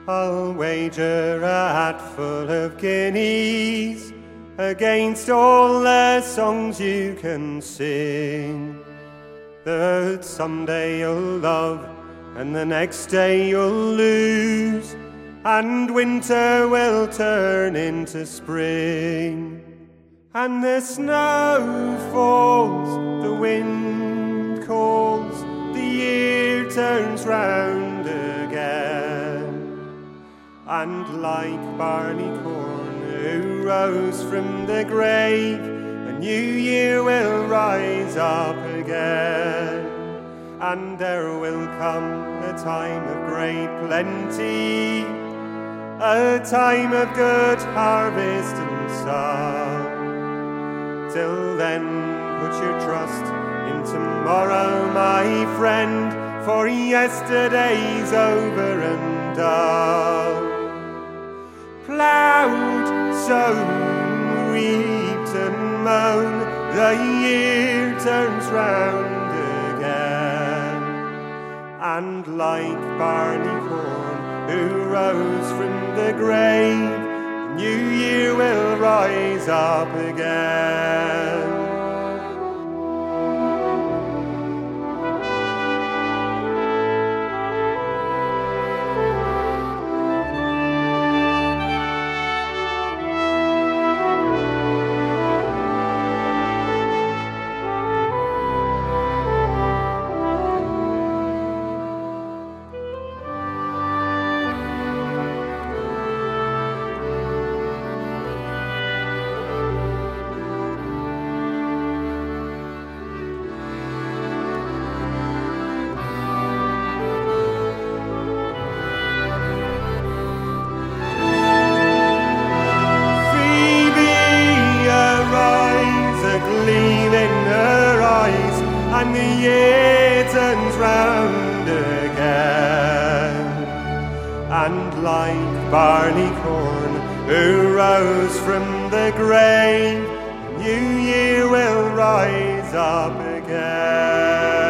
I'll wager a hatful of guineas against all the songs you can sing, that someday you'll love and the next day you'll lose, and winter will turn into spring. And the snow falls, the wind calls, the year turns round again. And like barley corn who rose from the grave, a new year will rise up again. And there will come a time of great plenty, a time of good harvest and song. Till then, put your trust in tomorrow, my friend, for yesterday's over and done. Ploughed, sown, reaped and mown, the year turns round again. And like barley corn who rose from the grave, a new year will rise up again. And the year turns round again. And like barley corn who rose from the grave, a new year will rise up again.